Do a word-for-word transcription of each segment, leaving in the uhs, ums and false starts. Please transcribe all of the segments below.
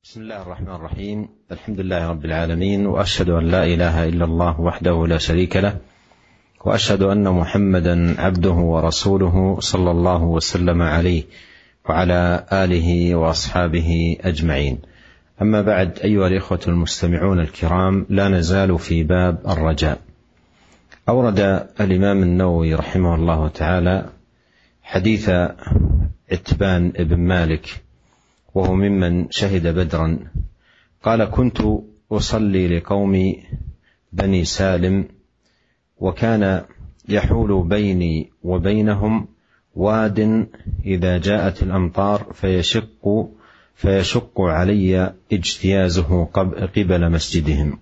بسم الله الرحمن الرحيم. الحمد لله رب العالمين، وأشهد أن لا إله إلا الله وحده لا شريك له، وأشهد أن محمدا عبده ورسوله صلى الله وسلم عليه وعلى آله وأصحابه أجمعين. أما بعد، أيها الإخوة المستمعون الكرام، لا نزال في باب الرجاء. أورد الإمام النووي رحمه الله تعالى حديث عتبان بن مالك، وهو ممن شهد بدرا، قال: كنت أصلي لقوم بني سالم، وكان يحول بيني وبينهم واد إذا جاءت الأمطار فيشق, فيشق علي اجتيازه قبل مسجدهم.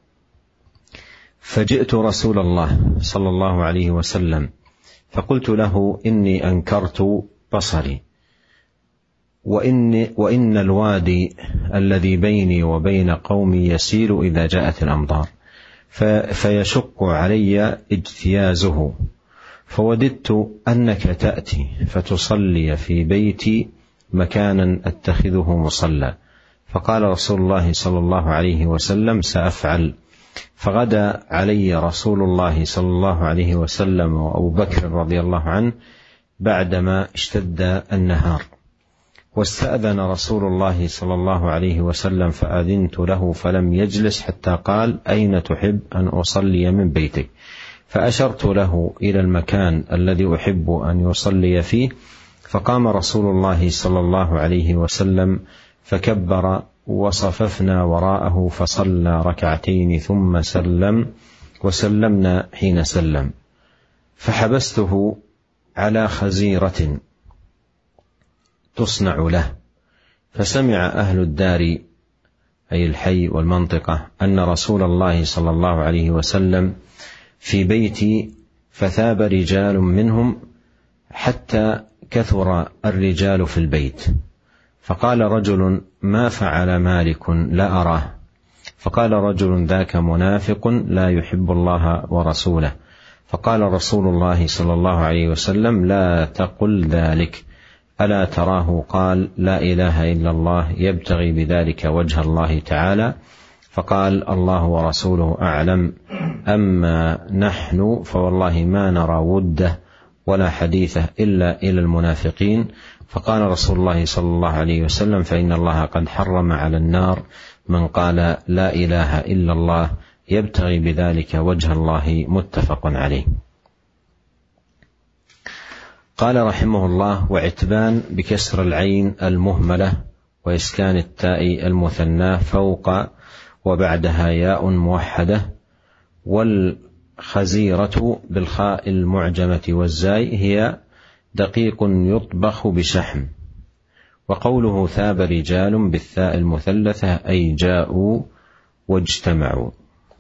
فجئت رسول الله صلى الله عليه وسلم فقلت له: إني أنكرت بصري، وإن, وإن الوادي الذي بيني وبين قومي يسيل إذا جاءت الأمطار فيشق علي اجتيازه، فوددت أنك تأتي فتصلي في بيتي مكانا أتخذه مصلى. فقال رسول الله صلى الله عليه وسلم: سأفعل. فغدا علي رسول الله صلى الله عليه وسلم وأبو بكر رضي الله عنه بعدما اشتد النهار، واستأذن رسول الله صلى الله عليه وسلم فأذنت له فلم يجلس حتى قال: أين تحب أن أصلي من بيتك؟ فأشرت له إلى المكان الذي أحب أن يصلي فيه، فقام رسول الله صلى الله عليه وسلم فكبر، وصففنا وراءه فصلى ركعتين ثم سلم، وسلمنا حين سلم. فحبسته على خزيرة تصنع له، فسمع أهل الدار أي الحي والمنطقة أن رسول الله صلى الله عليه وسلم في بيتي، فثاب رجال منهم حتى كثر الرجال في البيت. فقال رجل: ما فعل مالك؟ لا أراه. فقال رجل: ذاك منافق لا يحب الله ورسوله. فقال رسول الله صلى الله عليه وسلم: لا تقل ذلك، ألا تراه قال: لا إله إلا الله يبتغي بذلك وجه الله تعالى؟ فقال: الله ورسوله أعلم، أما نحن فوالله ما نرى وده ولا حديثه إلا إلى المنافقين. فقال رسول الله صلى الله عليه وسلم: فإن الله قد حرم على النار من قال لا إله إلا الله يبتغي بذلك وجه الله. متفق عليه. قال رحمه الله: وعتبان بكسر العين المهملة وإسكان التاء المثناه فوق وبعدها ياء موحدة، والخزيرة بالخاء المعجمة والزاي هي دقيق يطبخ بشحم. وقوله ثاب رجال بالثاء المثلثة أي جاءوا واجتمعوا.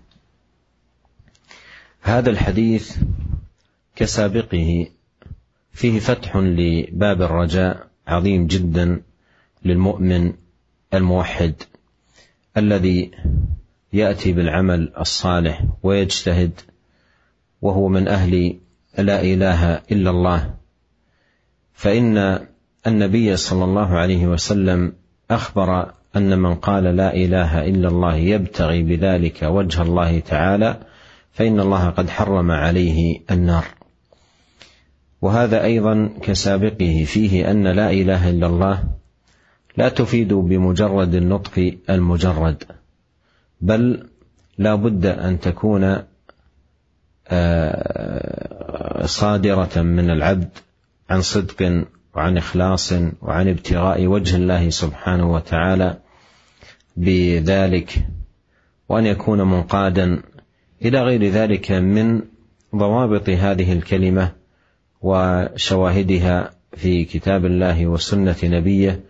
هذا الحديث كسابقه فيه فتح لباب الرجاء عظيم جدا للمؤمن الموحد الذي يأتي بالعمل الصالح ويجتهد، وهو من أهل لا إله إلا الله. فإن النبي صلى الله عليه وسلم أخبر أن من قال لا إله إلا الله يبتغي بذلك وجه الله تعالى فإن الله قد حرم عليه النار. وهذا أيضا كسابقه فيه أن لا إله إلا الله لا تفيد بمجرد النطق المجرد، بل لا بد أن تكون صادرة من العبد عن صدق وعن إخلاص وعن ابتغاء وجه الله سبحانه وتعالى بذلك، وأن يكون منقادا إلى غير ذلك من ضوابط هذه الكلمة وشواهدها في كتاب الله وسنة نبيه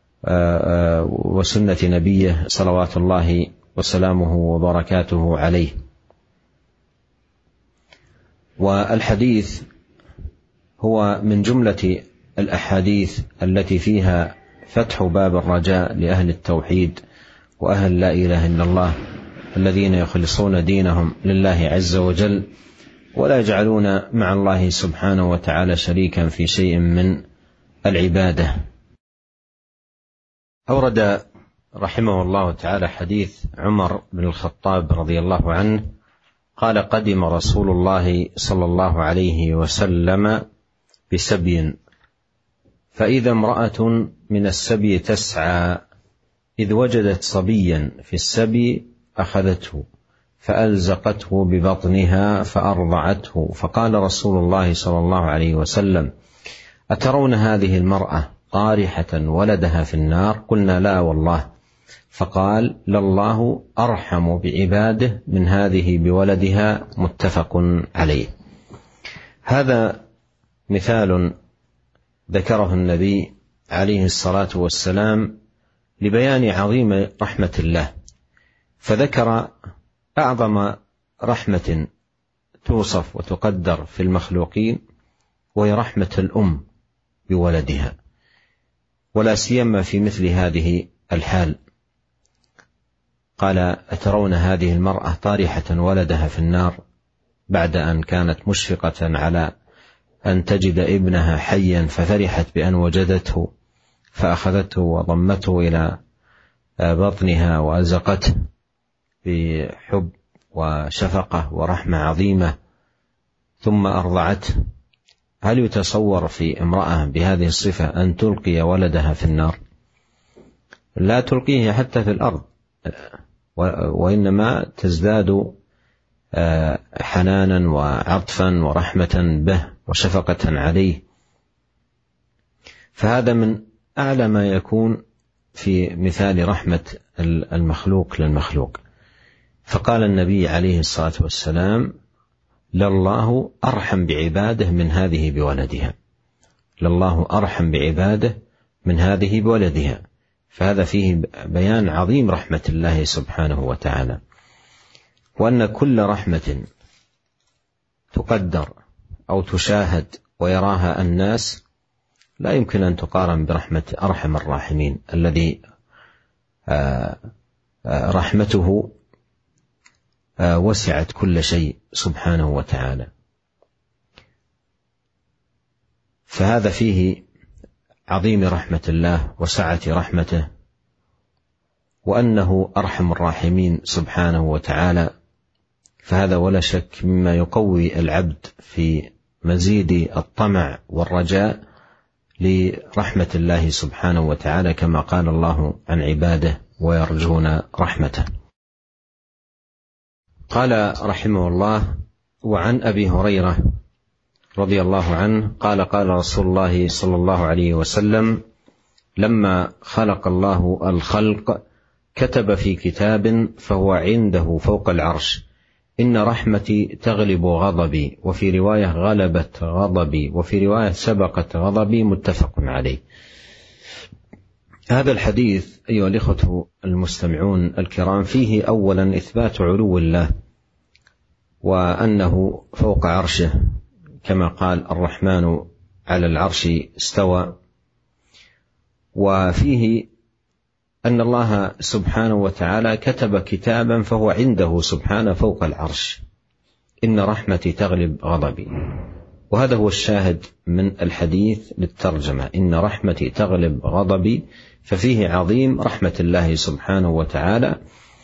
وسنة نبيه صلوات الله وسلامه وبركاته عليه. والحديث هو من جملة الأحاديث التي فيها فتح باب الرجاء لأهل التوحيد وأهل لا إله إلا الله الذين يخلصون دينهم لله عز وجل، ولا يجعلون مع الله سبحانه وتعالى شريكا في شيء من العبادة. أورد رحمه الله تعالى حديث عمر بن الخطاب رضي الله عنه قال: قدم رسول الله صلى الله عليه وسلم بسبي، فإذا امرأة من السبي تسعى، إذ وجدت صبيا في السبي أخذته فألزقته ببطنها فأرضعته، فقال رسول الله صلى الله عليه وسلم: أترون هذه المرأة طارحة ولدها في النار؟ قلنا: لا والله. فقال: لله أرحم بعباده من هذه بولدها، متفق عليه. هذا مثال ذكره النبي عليه الصلاة والسلام لبيان عظيم رحمة الله، فذكر أعظم رحمة توصف وتقدر في المخلوقين، وهي رحمة الأم بولدها، ولا سيما في مثل هذه الحال. قال: أترون هذه المرأة طارحة ولدها في النار، بعد أن كانت مشفقة على أن تجد ابنها حيا، ففرحت بأن وجدته فأخذته وضمته إلى بطنها وألزقته بحب وشفقة ورحمة عظيمة، ثم أرضعته. هل يتصور في امرأة بهذه الصفة أن تلقي ولدها في النار؟ لا تلقيه حتى في الأرض، وإنما تزداد حنانا وعطفا ورحمة به وشفقة عليه. فهذا من أعلى ما يكون في مثال رحمة المخلوق للمخلوق. فقال النبي عليه الصلاة والسلام: لله أرحم بعباده من هذه بولدها، لله أرحم بعباده من هذه بولدها. فهذا فيه بيان عظيم رحمة الله سبحانه وتعالى، وأن كل رحمة تقدر أو تشاهد ويراها الناس لا يمكن أن تقارن برحمة أرحم الراحمين، الذي رحمته وسعت كل شيء سبحانه وتعالى. فهذا فيه عظيم رحمة الله وسعة رحمته، وأنه أرحم الراحمين سبحانه وتعالى. فهذا ولا شك مما يقوي العبد في مزيد الطمع والرجاء لرحمة الله سبحانه وتعالى، كما قال الله عن عباده: ويرجون رحمته. قال رحمه الله: وعن أبي هريرة رضي الله عنه قال: قال رسول الله صلى الله عليه وسلم: لما خلق الله الخلق كتب في كتاب فهو عنده فوق العرش: إن رحمتي تغلب غضبي، وفي رواية غلبت غضبي، وفي رواية سبقت غضبي، متفق عليه. هذا الحديث أيها الإخوة المستمعون الكرام فيه أولا إثبات علو الله، وأنه فوق عرشه، كما قال: الرحمن على العرش استوى. وفيه أن الله سبحانه وتعالى كتب كتابا فهو عنده سبحانه فوق العرش: إن رحمتي تغلب غضبي. وهذا هو الشاهد من الحديث للترجمة: إن رحمتي تغلب غضبي. ففيه عظيم رحمة الله سبحانه وتعالى،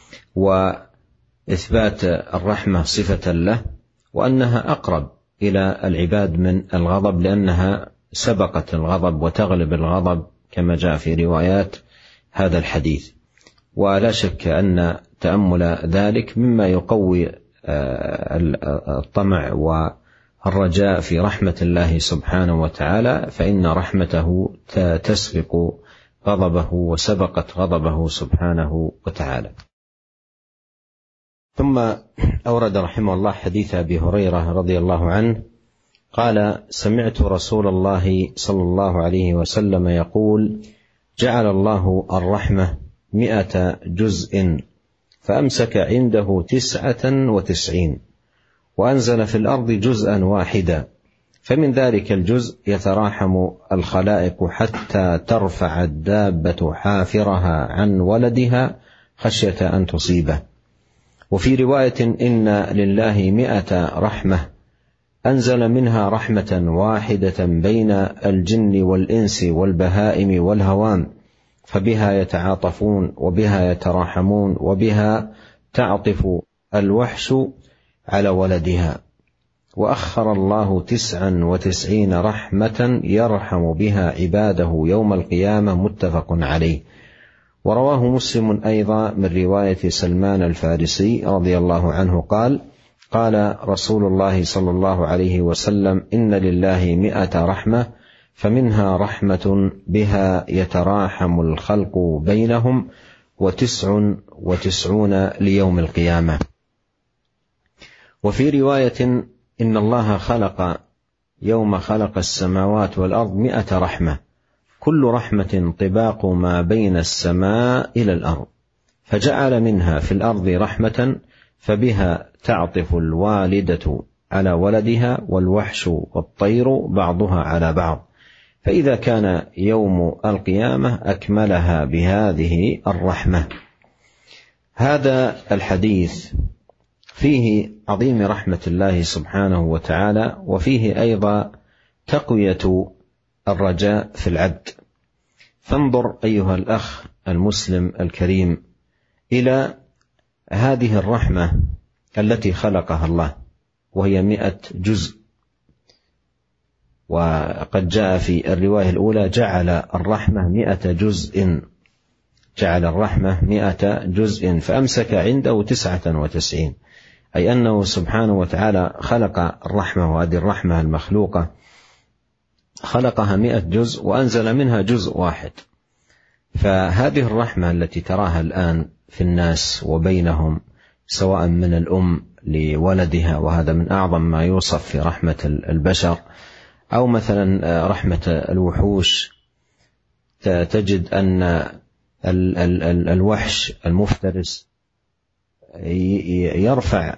وإثبات الرحمة صفة له، وأنها أقرب إلى العباد من الغضب، لأنها سبقت الغضب وتغلب الغضب، كما جاء في روايات هذا الحديث. ولا شك أن تأمل ذلك مما يقوي الطمع والرجاء في رحمة الله سبحانه وتعالى، فإن رحمته تسبق غضبه وسبقت غضبه سبحانه وتعالى. ثم أورد رحمه الله حديث أبي هريرة رضي الله عنه قال: سمعت رسول الله صلى الله عليه وسلم يقول: جعل الله الرحمة مئة جزء، فأمسك عنده تسعة وتسعين، وأنزل في الأرض جزءا واحدا، فمن ذلك الجزء يتراحم الخلائق حتى ترفع الدابة حافرها عن ولدها خشية أن تصيبه. وفي رواية: إن لله مئة رحمة، أنزل منها رحمة واحدة بين الجن والإنس والبهائم والهوام، فبها يتعاطفون وبها يتراحمون وبها تعطف الوحش على ولدها. وأخر الله تسعا وتسعين رحمة يرحم بها عباده يوم القيامة، متفق عليه. ورواه مسلم أيضا من رواية سلمان الفارسي رضي الله عنه قال: قال رسول الله صلى الله عليه وسلم: إن لله مئة رحمة، فمنها رحمة بها يتراحم الخلق بينهم، وتسع وتسعون ليوم القيامة. وفي رواية: إن الله خلق يوم خلق السماوات والأرض مئة رحمة، كل رحمة طباق ما بين السماء إلى الأرض، فجعل منها في الأرض رحمة فبها تعطف الوالدة على ولدها، والوحش والطير بعضها على بعض، فإذا كان يوم القيامة أكملها بهذه الرحمة. هذا الحديث فيه عظيم رحمة الله سبحانه وتعالى، وفيه أيضا تقوية الرجاء في العبد. فانظر أيها الأخ المسلم الكريم إلى هذه الرحمة التي خلقها الله، وهي مئة جزء. وقد جاء في الرواية الأولى: جعل الرحمة مئة جزء، جعل الرحمة مئة جزء، فأمسك عنده تسعة وتسعين، أي أنه سبحانه وتعالى خلق الرحمة، وهذه الرحمة المخلوقة خلقها مئة جزء وأنزل منها جزء واحد. فهذه الرحمة التي تراها الآن في الناس وبينهم، سواء من الأم لولدها، وهذا من أعظم ما يوصف في رحمة البشر، أو مثلا رحمة الوحوش، تجد أن الوحش المفترس يرفع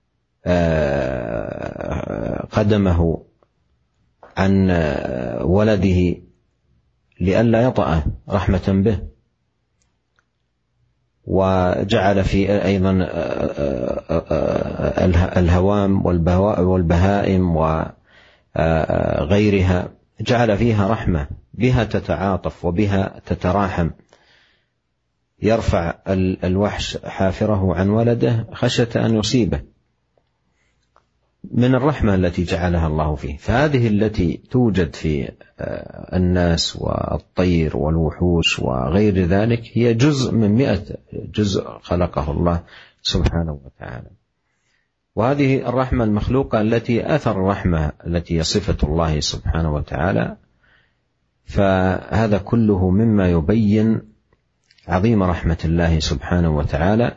قدمه عن ولده لئلا يطأه رحمة به. وجعل في أيضا الهوام والبهائم وغيرها، جعل فيها رحمة، بها تتعاطف وبها تتراحم. يرفع الوحش حافره عن ولده خشية أن يصيبه، من الرحمة التي جعلها الله فيه. فهذه التي توجد في الناس والطير والوحوش وغير ذلك هي جزء من مئة جزء خلقه الله سبحانه وتعالى. وهذه الرحمة المخلوقة التي أثر الرحمة التي هي صفة الله سبحانه وتعالى. فهذا كله مما يبين عظيم رحمة الله سبحانه وتعالى،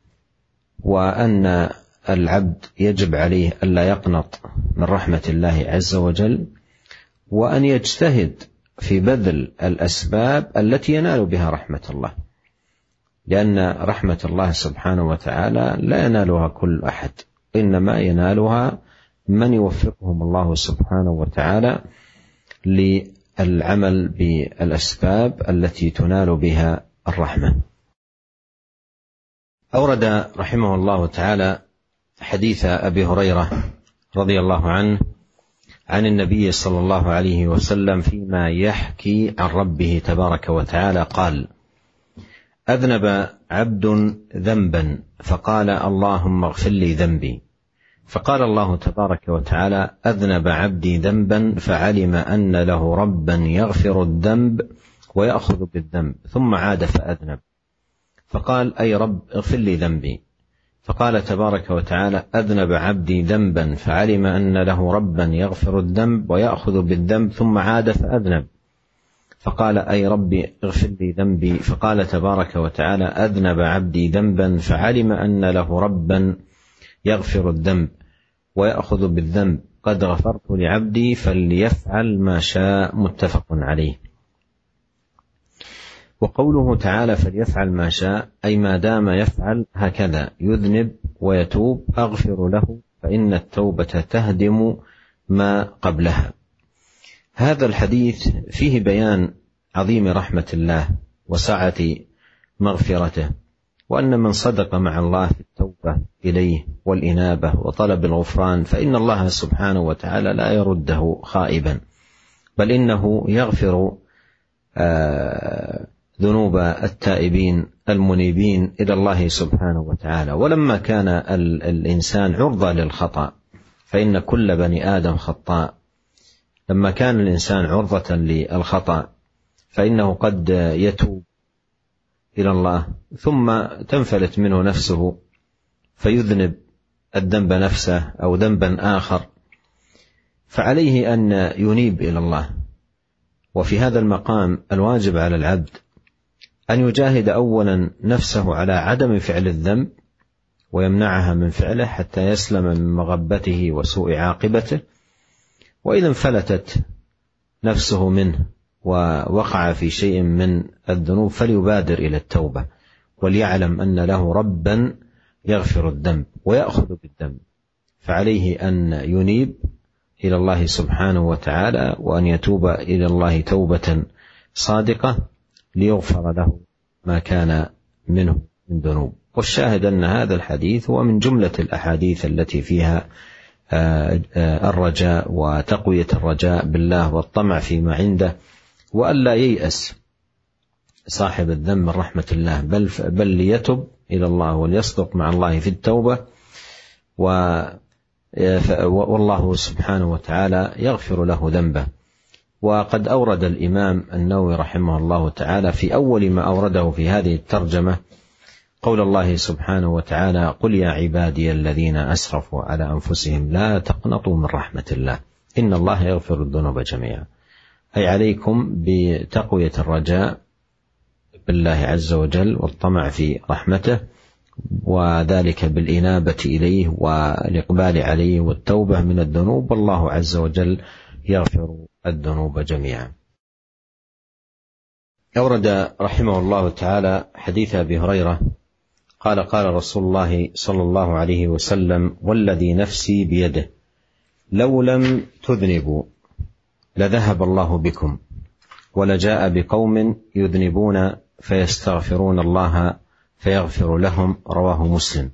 وأن العبد يجب عليه ألا يقنط من رحمة الله عز وجل، وأن يجتهد في بذل الأسباب التي ينال بها رحمة الله، لأن رحمة الله سبحانه وتعالى لا ينالها كل أحد، إنما ينالها من يوفقهم الله سبحانه وتعالى للعمل بالأسباب التي تنال بها الرحمة. أورد رحمه الله تعالى حديث أبي هريرة رضي الله عنه عن النبي صلى الله عليه وسلم فيما يحكي عن ربه تبارك وتعالى قال: أذنب عبد ذنبا فقال: اللهم اغفر لي ذنبي، فقال الله تبارك وتعالى: أذنب عبدي ذنبا فعلم أن له ربا يغفر الذنب ويأخذ بالذنب، ثم عاد فأذنب، فقال: أي رب اغفر لي ذنبي، فقال تبارك وتعالى: أذنب عبدي ذنبا فعلم أن له ربا يغفر الذنب ويأخذ بالذنب، ثم عاد فأذنب، فقال: أي ربي اغفر لي ذنبي، فقال تبارك وتعالى: أذنب عبدي ذنبا فعلم أن له ربا يغفر الذنب ويأخذ بالذنب، قد غفرت لعبدي فليفعل ما شاء، متفق عليه. وقوله تعالى فليفعل ما شاء، أي ما دام يفعل هكذا يذنب ويتوب أغفر له، فإن التوبة تهدم ما قبلها. هذا الحديث فيه بيان عظيم رحمة الله وسعة مغفرته، وأن من صدق مع الله في التوبة إليه والإنابة وطلب الغفران فإن الله سبحانه وتعالى لا يرده خائبا، بل إنه يغفر آه ذنوب التائبين المنيبين إلى الله سبحانه وتعالى. ولما كان الإنسان عرضة للخطأ، فإن كل بني آدم خطاء، لما كان الإنسان عرضة للخطأ فإنه قد يتوب إلى الله ثم تنفلت منه نفسه فيذنب الذنب نفسه أو ذنبا آخر، فعليه أن ينيب إلى الله. وفي هذا المقام الواجب على العبد أن يجاهد أولا نفسه على عدم فعل الذنب ويمنعها من فعله حتى يسلم من مغبته وسوء عاقبته، وإذا انفلتت نفسه منه ووقع في شيء من الذنوب فليبادر إلى التوبة، وليعلم أن له ربا يغفر الذنب ويأخذ بالذنب، فعليه أن ينيب إلى الله سبحانه وتعالى وأن يتوب إلى الله توبة صادقة ليغفر له ما كان منه من ذنوب. والشاهد أن هذا الحديث هو من جملة الأحاديث التي فيها الرجاء وتقوية الرجاء بالله والطمع فيما عنده، وألا ييأس صاحب الذنب من رحمة الله، بل, بل ليتب إلى الله وليصدق مع الله في التوبة، والله سبحانه وتعالى يغفر له ذنبه. وقد أورد الإمام النووي رحمه الله تعالى في أول ما أورده في هذه الترجمة قول الله سبحانه وتعالى: قل يا عبادي الذين أسرفوا على أنفسهم لا تقنطوا من رحمة الله إن الله يغفر الذنوب جميعا، أي عليكم بتقوية الرجاء بالله عز وجل والطمع في رحمته، وذلك بالإنابة إليه والإقبال عليه والتوبة من الذنوب، والله عز وجل يغفر الذنوب جميعا. أورد رحمه الله تعالى حديث أبي هريرة قال: قال رسول الله صلى الله عليه وسلم: والذي نفسي بيده لو لم تذنبوا لذهب الله بكم ولجاء بقوم يذنبون فيستغفرون الله فيغفر لهم، رواه مسلم.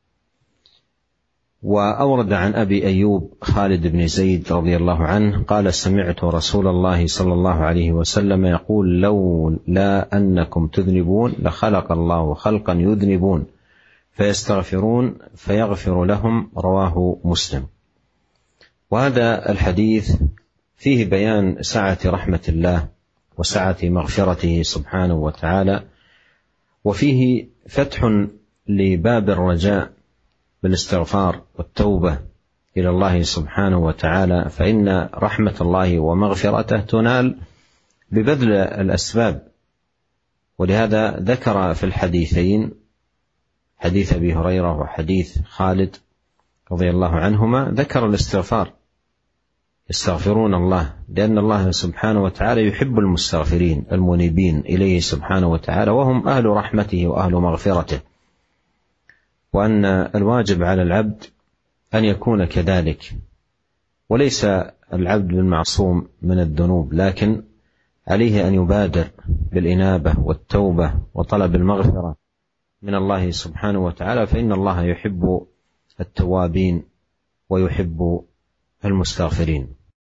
وأورد عن أبي أيوب خالد بن زيد رضي الله عنه قال: سمعت رسول الله صلى الله عليه وسلم يقول: لولا أنكم تذنبون لخلق الله خلقا يذنبون فيستغفرون فيغفر لهم، رواه مسلم. وهذا الحديث فيه بيان سعة رحمة الله وسعة مغفرته سبحانه وتعالى، وفيه فتح لباب الرجاء بالاستغفار والتوبة إلى الله سبحانه وتعالى، فإن رحمة الله ومغفرته تنال ببذل الأسباب. ولهذا ذكر في الحديثين، حديث أبي هريرة وحديث خالد رضي الله عنهما، ذكر الاستغفار، يستغفرون الله، لأن الله سبحانه وتعالى يحب المستغفرين المنيبين إليه سبحانه وتعالى، وهم أهل رحمته وأهل مغفرته، وأن الواجب على العبد أن يكون كذلك. وليس العبد بالمعصوم من الذنوب، لكن عليه أن يبادر بالإنابة والتوبة وطلب المغفرة من الله سبحانه وتعالى، فإن الله يحب التوابين ويحب المستغفرين.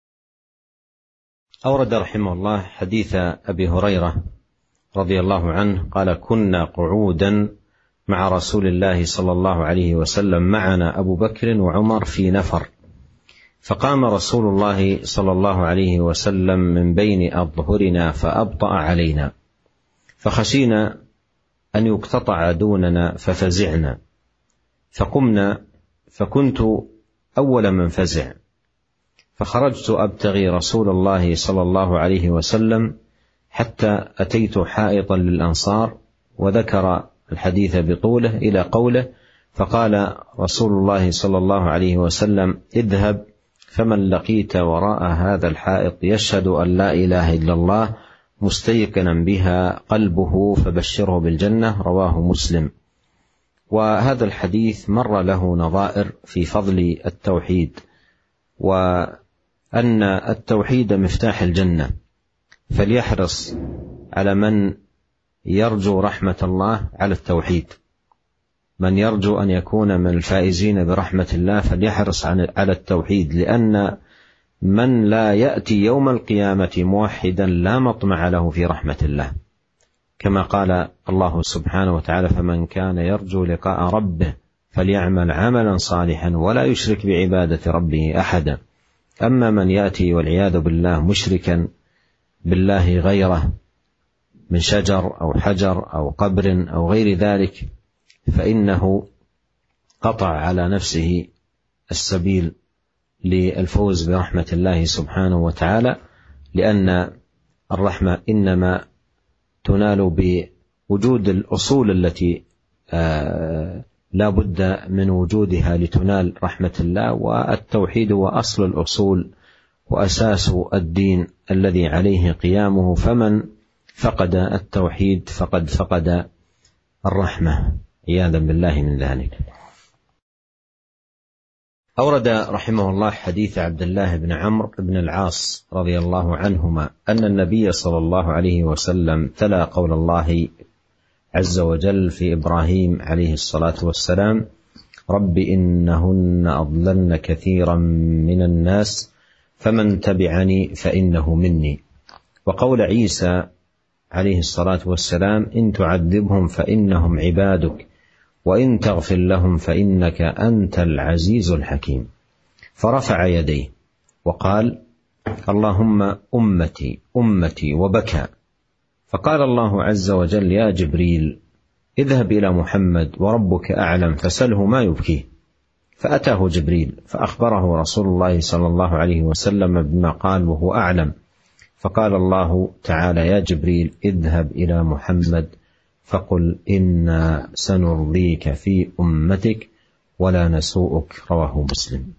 أورد رحمه الله حديث أبي هريرة رضي الله عنه قال: كنا قعودا مع رسول الله صلى الله عليه وسلم معنا أبو بكر وعمر في نفر، فقام رسول الله صلى الله عليه وسلم من بين أظهرنا فأبطأ علينا، فخشينا أن يقتطع دوننا ففزعنا، فقمنا فكنت أول من فزع، فخرجت أبتغي رسول الله صلى الله عليه وسلم حتى أتيت حائطا للأنصار، وذكر الحديث بطوله إلى قوله: فقال رسول الله صلى الله عليه وسلم: اذهب فمن لقيت وراء هذا الحائط يشهد أن لا إله إلا الله مستيقنا بها قلبه فبشره بالجنة، رواه مسلم. وهذا الحديث مر له نظائر في فضل التوحيد، وأن التوحيد مفتاح الجنة، فليحرص على من يرجو رحمة الله على التوحيد، من يرجو أن يكون من الفائزين برحمة الله فليحرص على التوحيد، لأن من لا يأتي يوم القيامة موحدا لا مطمع له في رحمة الله، كما قال الله سبحانه وتعالى: فمن كان يرجو لقاء ربه فليعمل عملا صالحا ولا يشرك بعبادة ربه أحدا. أما من يأتي والعياذ بالله مشركا بالله غيره من شجر أو حجر أو قبر أو غير ذلك، فإنه قطع على نفسه السبيل للفوز برحمة الله سبحانه وتعالى، لأن الرحمة إنما تنال بوجود الأصول التي لا بد من وجودها لتنال رحمة الله، والتوحيد هو أصل الأصول وأساس الدين الذي عليه قيامه، فمن فقد التوحيد فقد فقد الرحمة عياذا بالله من ذلك. أورد رحمه الله حديث عبد الله بن عمرو بن العاص رضي الله عنهما أن النبي صلى الله عليه وسلم تلا قول الله عز وجل في إبراهيم عليه الصلاة والسلام: رب إنهن أضللن كثيرا من الناس فمن تبعني فإنه مني. وقول عيسى عليه الصلاة والسلام: إن تعذبهم فإنهم عبادك وإن تغفر لهم فإنك أنت العزيز الحكيم. فرفع يديه وقال: اللهم أمتي أمتي، وبكى. فقال الله عز وجل: يا جبريل اذهب إلى محمد وربك أعلم فسله ما يبكيه. فأتاه جبريل فأخبره رسول الله صلى الله عليه وسلم بما قال وهو أعلم. فقال الله تعالى: يا جبريل اذهب إلى محمد فقل إنا سنرضيك في أمتك ولا نسوءك. رواه مسلم.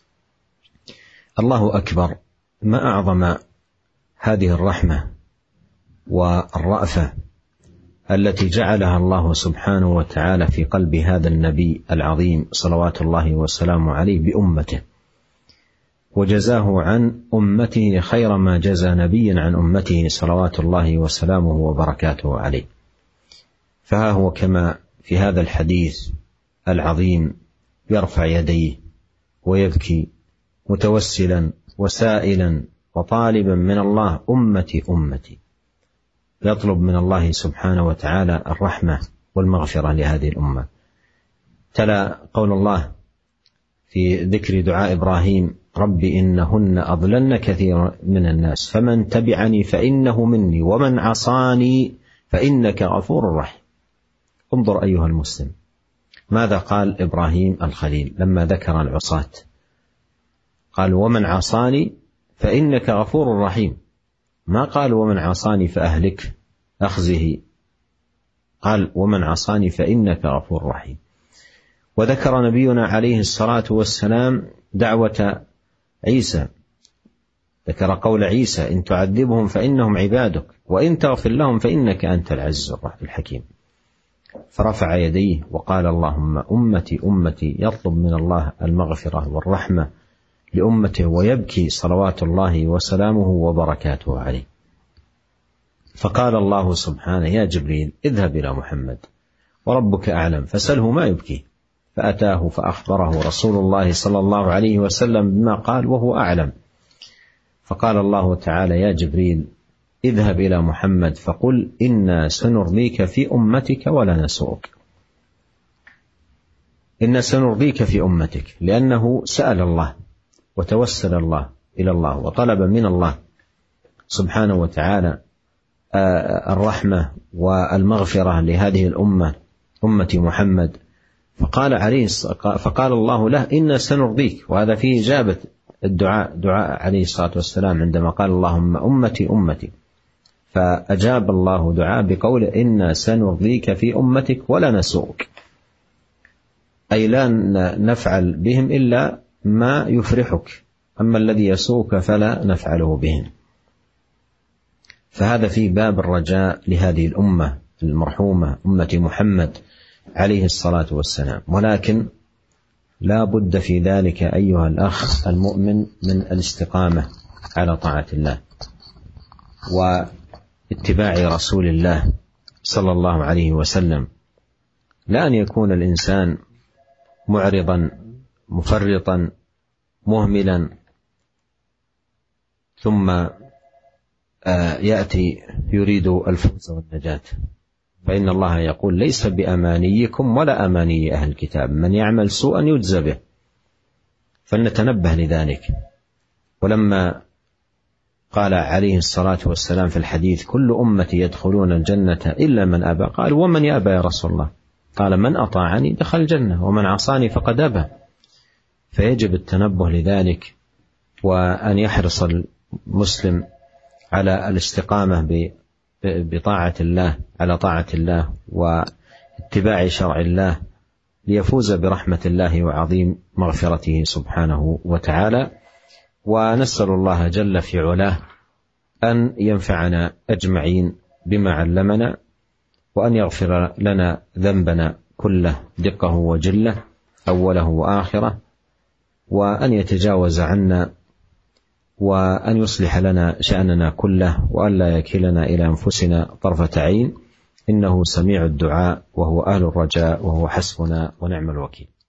الله أكبر، ما أعظم هذه الرحمة والرأفة التي جعلها الله سبحانه وتعالى في قلب هذا النبي العظيم صلوات الله وسلامه عليه بأمته، وجزاه عن أمته خير ما جزى نبي عن أمته صلوات الله وسلامه وبركاته عليه. فها هو كما في هذا الحديث العظيم يرفع يديه ويبكي متوسلا وسائلا وطالبا من الله: أمتي أمتي، يطلب من الله سبحانه وتعالى الرحمة والمغفرة لهذه الأمة. تلا قول الله في ذكر دعاء إبراهيم: رب إنهن أضللن كثير من الناس فمن تبعني فإنه مني ومن عصاني فإنك غفور رحيم. انظر أيها المسلم، ماذا قال إبراهيم الخليل لما ذكر العصاة؟ قال: ومن عصاني فإنك غفور رحيم. ما قال: ومن عصاني فأهلك أخزه، قال: ومن عصاني فإنك غفور رحيم. وذكر نبينا عليه الصلاة والسلام دعوة عيسى، ذكر قول عيسى: إن تعذبهم فإنهم عبادك وإن تغفر لهم فإنك أنت العزيز الحكيم. فرفع يديه وقال: اللهم أمتي أمتي، يطلب من الله المغفرة والرحمة لأمته ويبكي صلوات الله وسلامه وبركاته عليه. فقال الله سبحانه: يا جبريل اذهب إلى محمد وربك أعلم فسله ما يبكيه. فأتاه فأخبره رسول الله صلى الله عليه وسلم بما قال وهو أعلم. فقال الله تعالى: يا جبريل اذهب إلى محمد فقل إنا سنرضيك في أمتك ولا نسوءك. إنا سنرضيك في أمتك، لأنه سأل الله وتوسل الله إلى الله وطلب من الله سبحانه وتعالى الرحمة والمغفرة لهذه الأمة أمة محمد. فقال عليه فقال الله له: إنا سنرضيك. وهذا فيه إجابة الدعاء، دعاء عليه الصلاة والسلام عندما قال: اللهم أمتي أمتي. فأجاب الله دعاء بقول: إنا سنرضيك في أمتك ولا نسوءك، أي لا نفعل بهم إلا ما يفرحك، أما الذي يسوءك فلا نفعله بهم. فهذا في باب الرجاء لهذه الأمة المرحومة أمة محمد عليه الصلاة والسلام. ولكن لا بد في ذلك أيها الأخ المؤمن من الاستقامة على طاعة الله واتباع رسول الله صلى الله عليه وسلم، لا أن يكون الإنسان معرضا مفرطا مهملا ثم يأتي يريد الفوز والنجاة، فإن الله يقول ليس بأمانيكم ولا أماني أهل الكتاب، من يعمل سوءا يجزى به، فلنتنبه لذلك. ولما قال عليه الصلاة والسلام في الحديث كل أمتي يدخلون الجنة إلا من أبى، قال ومن يأبى يا رسول الله؟ قال من أطاعني دخل الجنة ومن عصاني فقد أبى. فيجب التنبه لذلك، وأن يحرص المسلم على الاستقامة بطاعة الله، على طاعة الله واتباع شرع الله، ليفوز برحمة الله وعظيم مغفرته سبحانه وتعالى. ونسأل الله جل في علاه أن ينفعنا أجمعين بما علمنا، وأن يغفر لنا ذنبنا كله دقه وجله أوله وآخره، وأن يتجاوز عنا، وأن يصلح لنا شأننا كله، وأن لا يكلنا إلى أنفسنا طرفة عين، إنه سميع الدعاء وهو أهل الرجاء وهو حسبنا ونعم الوكيل.